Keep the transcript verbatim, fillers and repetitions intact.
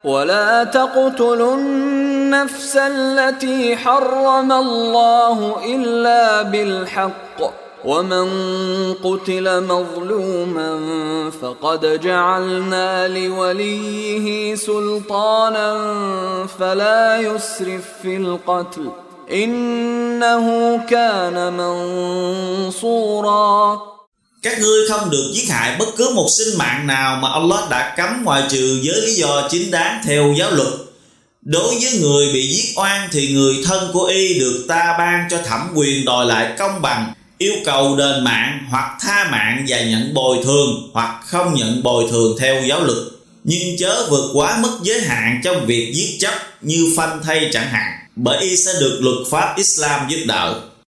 ولا تقتلوا النفس التي حرم الله إلا بالحق ومن قتل مظلوما فقد جعلنا لوليه سلطانا فلا يسرف في القتل إنه كان منصورا. Các ngươi không được giết hại bất cứ một sinh mạng nào mà Allah đã cấm ngoại trừ với lý do chính đáng theo giáo luật. Đối với người bị giết oan thì người thân của y được ta ban cho thẩm quyền đòi lại công bằng, yêu cầu đền mạng hoặc tha mạng và nhận bồi thường hoặc không nhận bồi thường theo giáo luật. Nhưng chớ vượt quá mức giới hạn trong việc giết chóc như phanh thây chẳng hạn, bởi y sẽ được luật pháp Islam giúp đỡ.